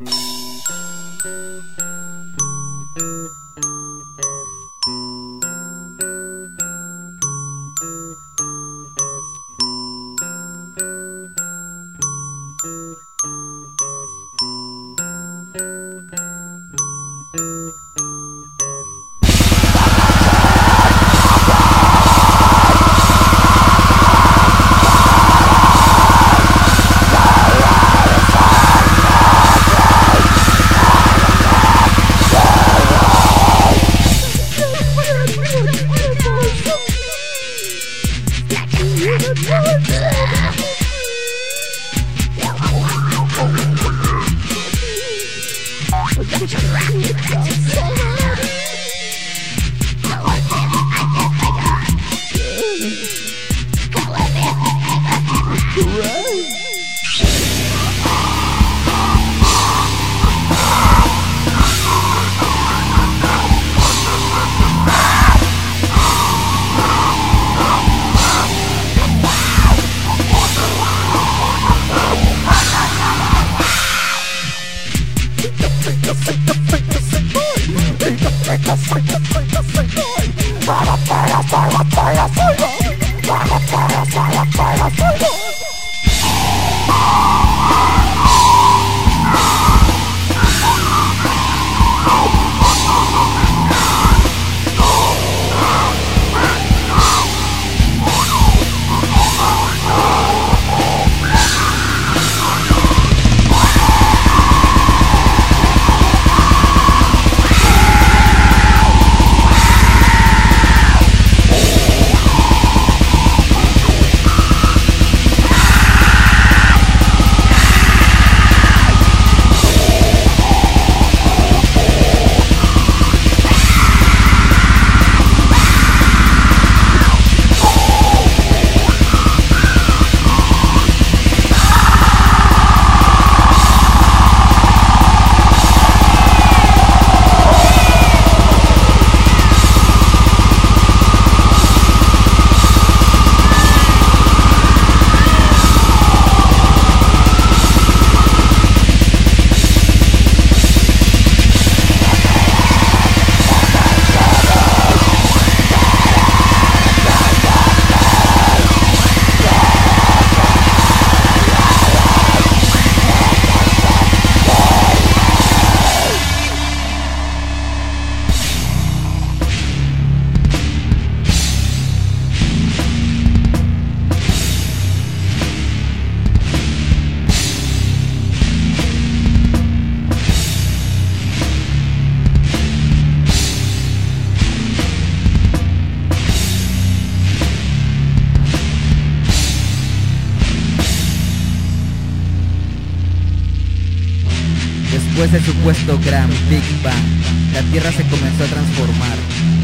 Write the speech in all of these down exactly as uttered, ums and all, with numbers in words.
Después del supuesto gran Big Bang, la Tierra se comenzó a transformar,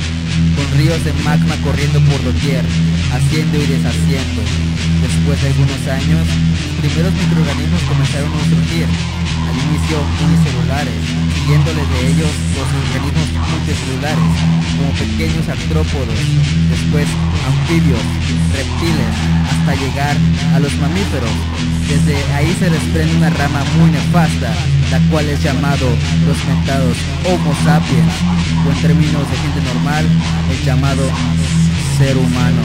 con ríos de magma corriendo por doquier, haciendo y deshaciendo. Después de algunos años, los primeros microorganismos comenzaron a surgir, al inicio unicelulares, siguiéndole de ellos los organismos multicelulares, como pequeños artrópodos, después anfibios, reptiles, hasta llegar a los mamíferos. Desde ahí se desprende una rama muy nefasta, la cual es llamado los mentados Homo sapiens, o en términos de gente normal, el llamado ser humano.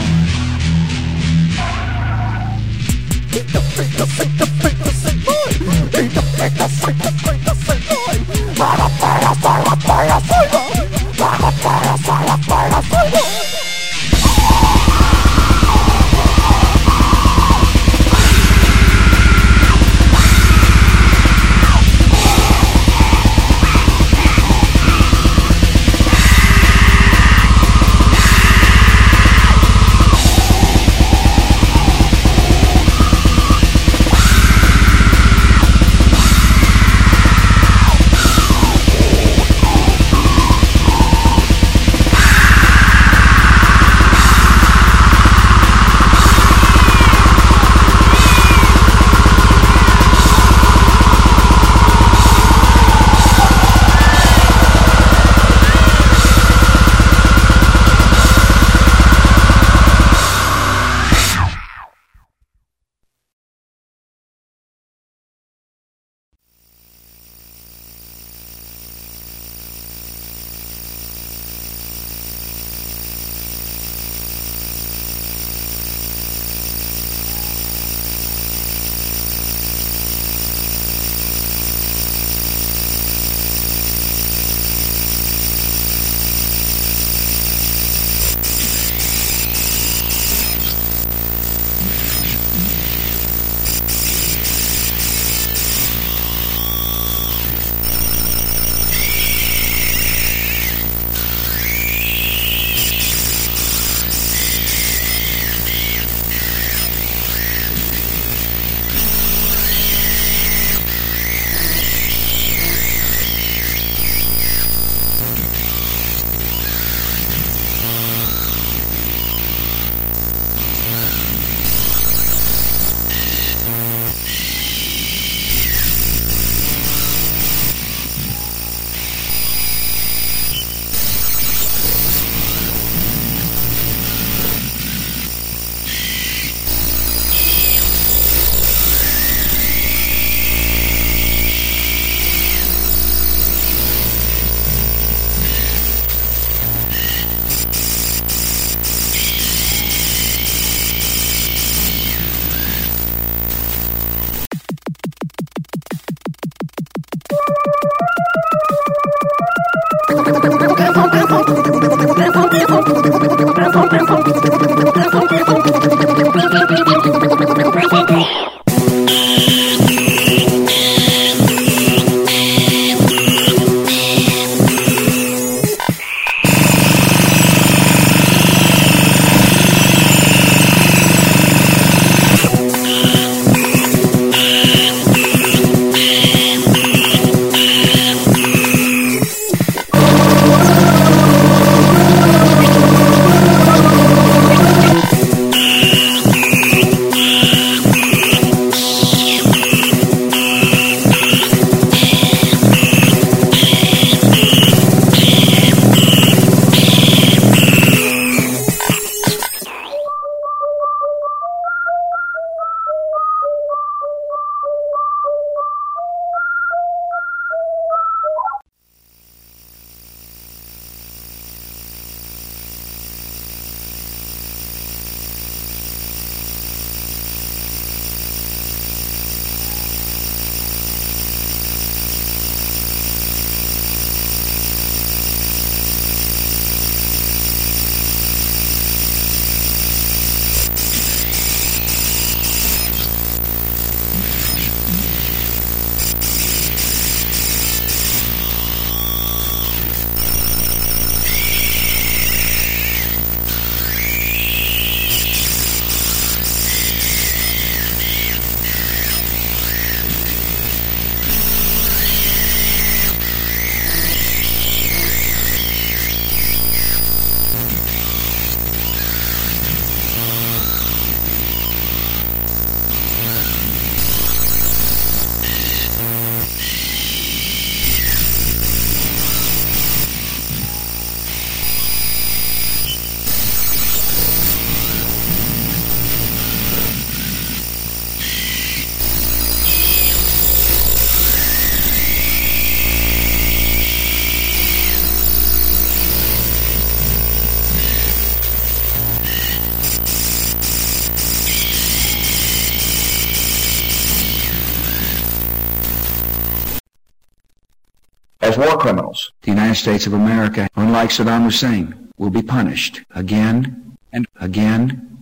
As war criminals, the United States of America, unlike Saddam Hussein, will be punished again and again.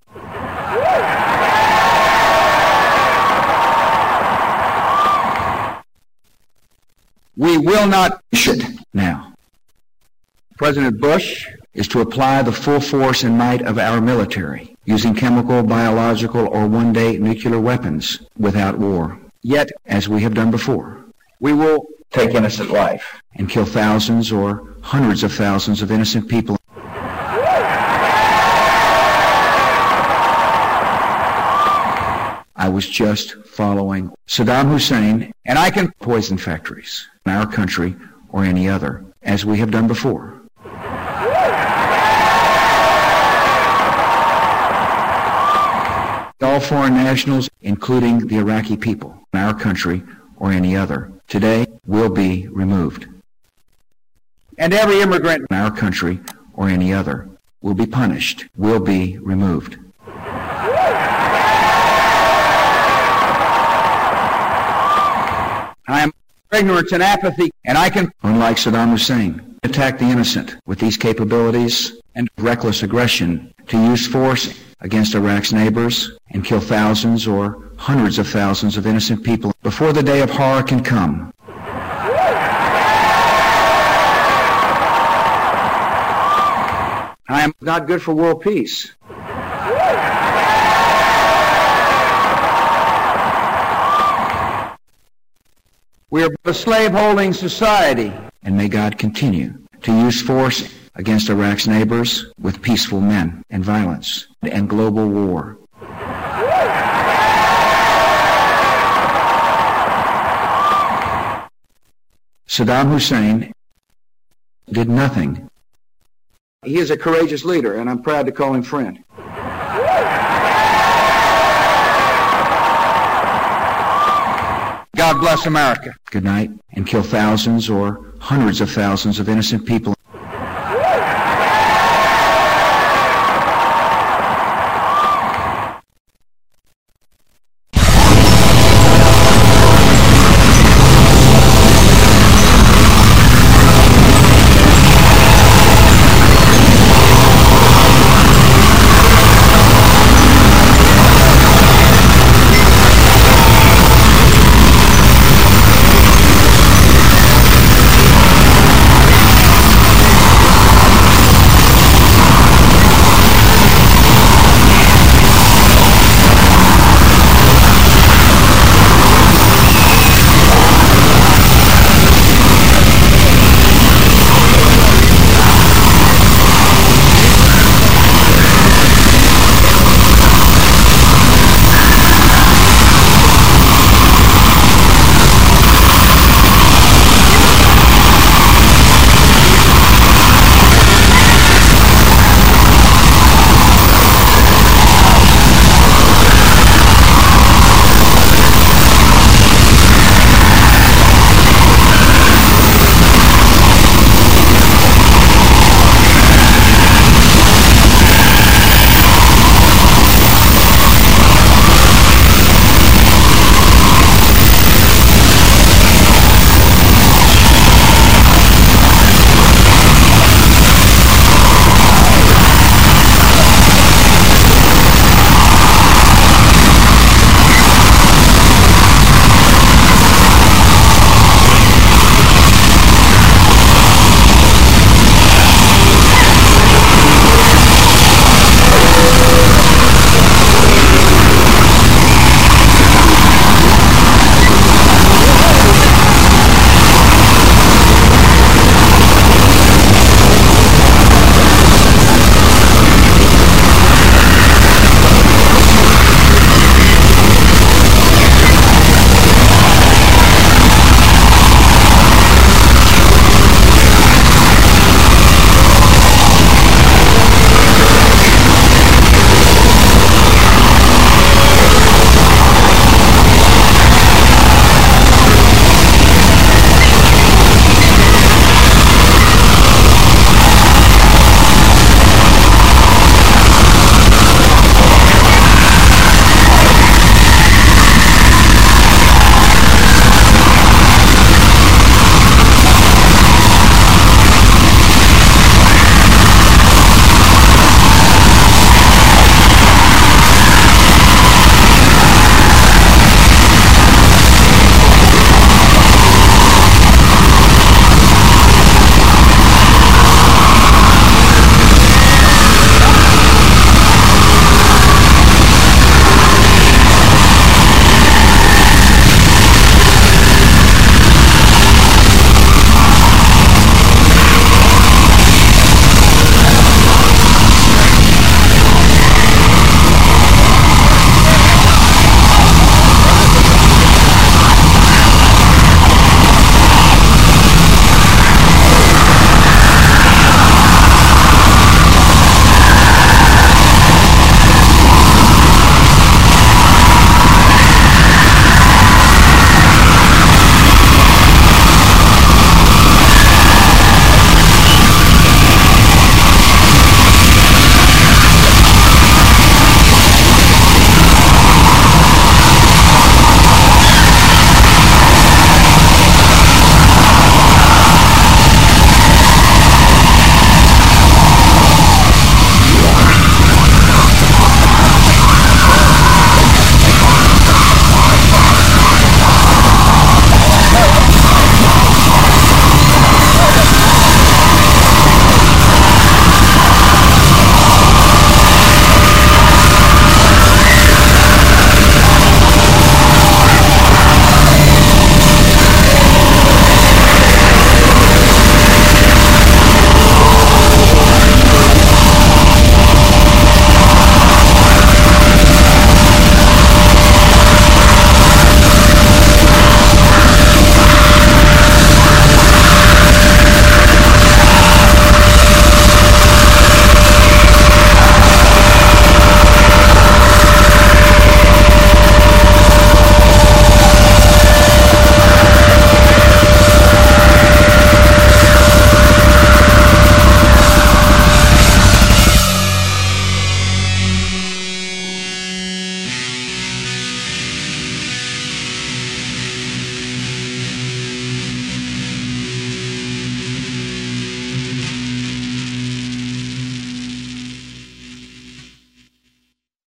We will not push it now. President Bush is to apply the full force and might of our military, using chemical, biological, or one-day nuclear weapons without war. Yet, as we have done before, we will take innocent life and kill thousands or hundreds of thousands of innocent people. I was just following Saddam Hussein, and I can poison factories in our country or any other, as we have done before. All foreign nationals, including the Iraqi people, in our country or any other, today will be removed. And every immigrant in our country or any other will be punished, will be removed. I am ignorance and apathy, and I can, unlike Saddam Hussein, attack the innocent with these capabilities and reckless aggression to use force against Iraq's neighbors and kill thousands or hundreds of thousands of innocent people before the day of horror can come. I am not good for world peace. We are a slave-holding society, and may God continue to use force against Iraq's neighbors with peaceful men and violence and global war. Saddam Hussein did nothing. He is a courageous leader, and I'm proud to call him friend. God bless America. Good night, and kill thousands or hundreds of thousands of innocent people.